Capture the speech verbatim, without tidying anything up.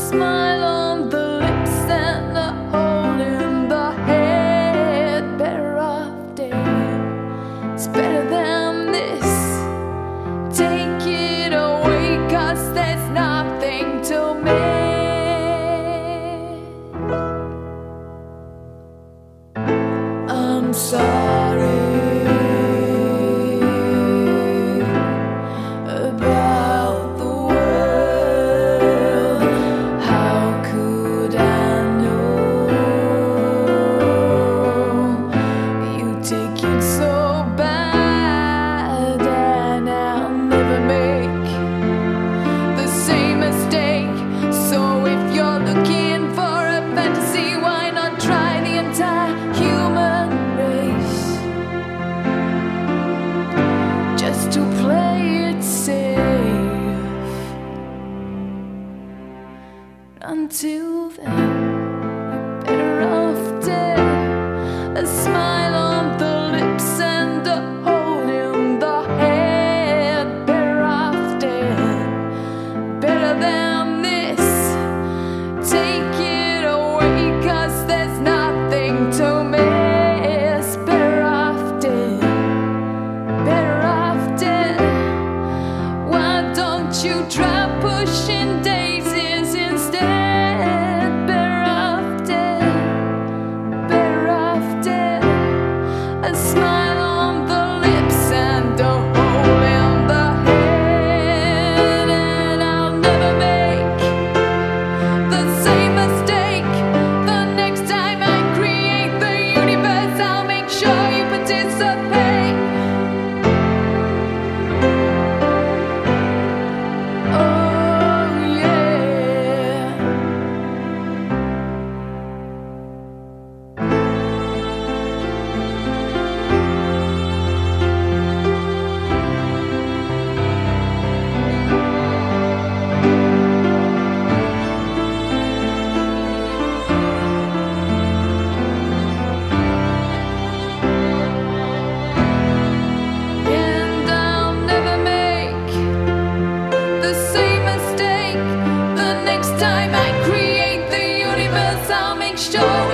smile on the lips and a hole in the head. Better off dead. It's better than this. Take it away, 'cause there's nothing to miss. I'm sorry about the world. How could I know you take it so bad? And I'll never make the same mistake. So if you're looking for a fantasy, why not try the entire human race? Just to play it safe. Until then, you're better off dead. A smile on the lips and a hole in the head. Better off dead. Better than this. Take it away, 'cause there's nothing to miss. Better off dead. Better off dead. Why don't you try pushing daisies instead? Better off dead. Better off dead. A smile on the lips and a hole in the head. And I'll never make the same mistake. The next time I create the universe, I'll make sure you participate. Oh yeah. And I'll never make the same mistake. The next time I create the universe, I'll make sure